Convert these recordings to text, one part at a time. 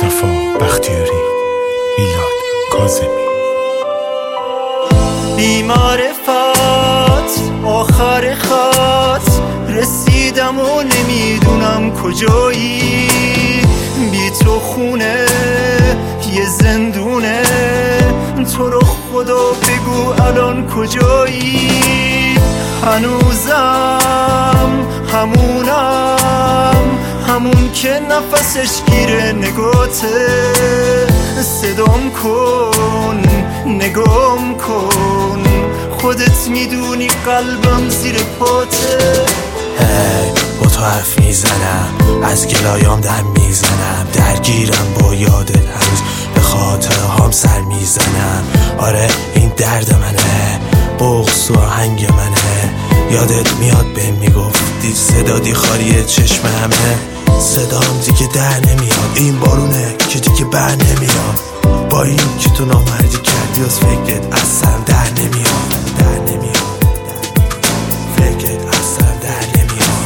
مصطفی بختیاری، میلاد کاظمی. بی‌معرفت آخر خط رسیدم و نمیدونم کجایی، بی تو خونه یه زندونه، تو رو خدا بگو الان کجایی. هنوزم همون که نفسش گیره نگاته، صدام کن نگام کن، خودت میدونی قلبم زیر پاته. با تو حرف میزنم، از گلایام دم میزنم، درگیرم با یادت، هنوز به خاطره هام سر میزنم. آره این درد منه، بغض و آهنگ منه، یادت میاد بهم میگفتی صدا دی خالی چشم همه، صدام دیگه در نمیاد، این بارونه که دیگه بر نمیاد، با این که تو نامردی کردی از فکرت اصلا در نمیاد، فکرت اصلا در نمیاد.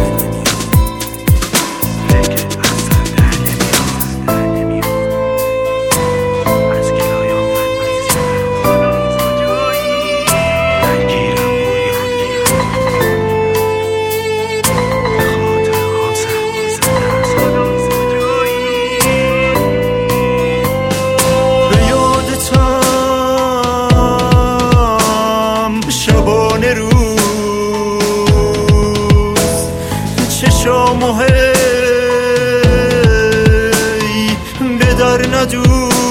شبانه روز چشام و هی به در ندوز،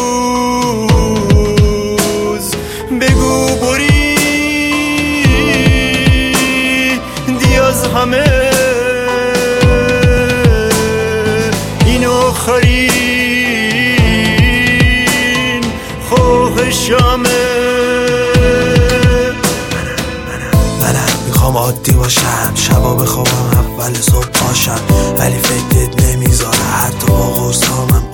بگو بریدی از همه این آخرین خواهشمه. میخوام عادی باشم، شبا بخوابم اول صبح پاشم، ولی فکرت نمیذاره حتی با قرصامم